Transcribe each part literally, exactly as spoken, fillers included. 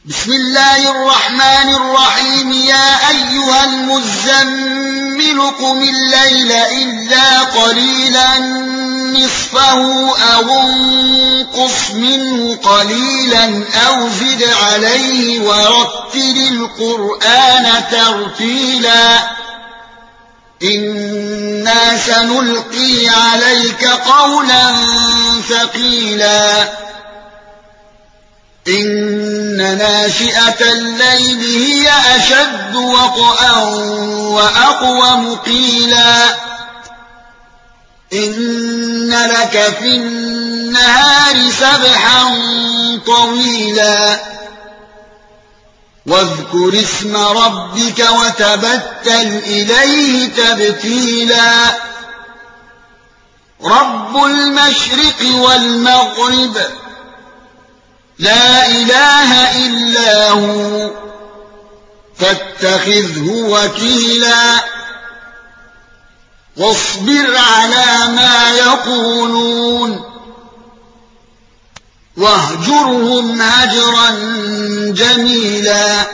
بسم الله الرحمن الرحيم يا أيها المزمل قم الليل إلا قليلا نصفه أو انقص منه قليلا أو زد عليه ورتل القرآن ترتيلا إنا سنلقي عليك قولا ثقيلا إن ناشئة الليل هي أشد وطئا وأقوم قيلا إن لك في النهار سبحا طويلا واذكر اسم ربك وتبتل إليه تبتيلا رب المشرق والمغرب لا إله إلا هو فاتخذه وكيلا واصبر على ما يقولون واهجرهم هجرا جميلا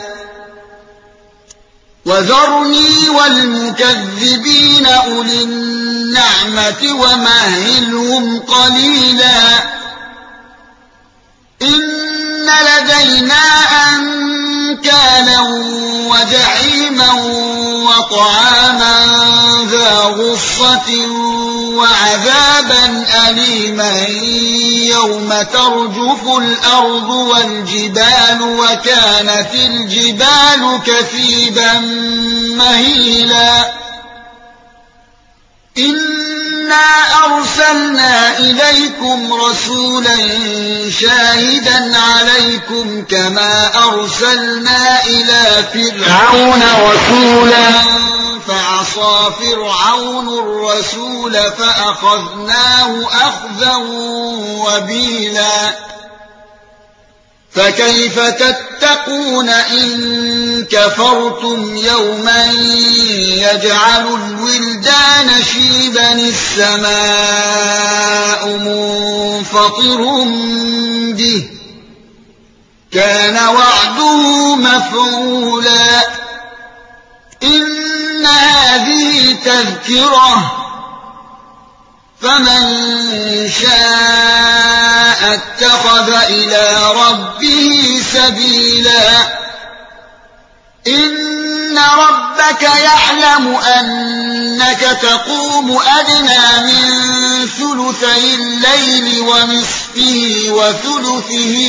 وذرني والمكذبين أولي النعمة ومهلهم قليلا إن لدينا أنكالا وجحيما وطعاما ذا غصة وعذابا أليما يوم ترجف الأرض والجبال وكانت الجبال كثيبا مهيلا إنا أرسلنا إليكم رسولا شاهدا عليكم كما أرسلنا إلى فرعون رسولا فعصى فرعون الرسول فأخذناه أخذا وبيلا فكيف تتقون إن كفرتم يوما يجعل الولدان شيبا السماء منفطر به كان وعده مفعولا إن هذه تذكرة فمن شاء اتخذ إلى ربه سبيلا إن ربك يعلم أنك تقوم أدنى من ثلثي الليل ونصفه وثلثه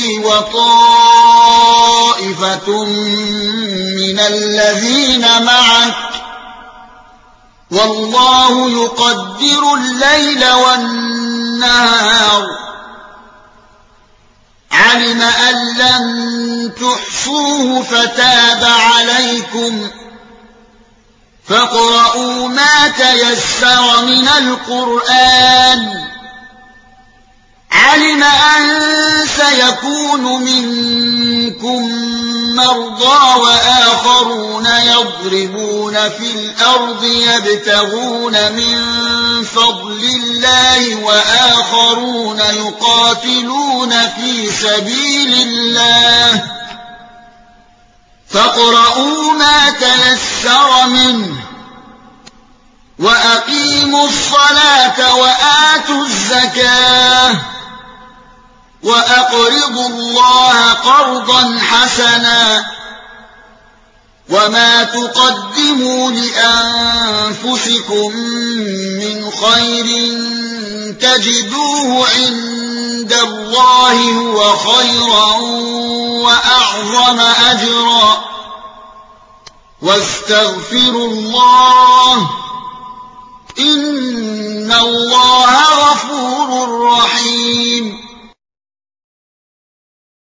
وطائفة من الذين معك والله يقدر الليل والنهار علم أن لن تحصوه فتاب عليكم فاقرؤوا ما تيسر من القرآن علم أن سيكون منكم مرضى وآخرون يضربون في الأرض يبتغون من فضل الله وآخرون يقاتلون في سبيل الله فاقرؤوا ما تيسر منه وأقيموا الصلاة وآتوا الزكاة وأقرضوا الله قرضا حسنا وما تقدموا لأنفسكم من خير تجدوه عند الله هو خيرا وأعظم أجرا واستغفروا الله إن الله غفور رحيم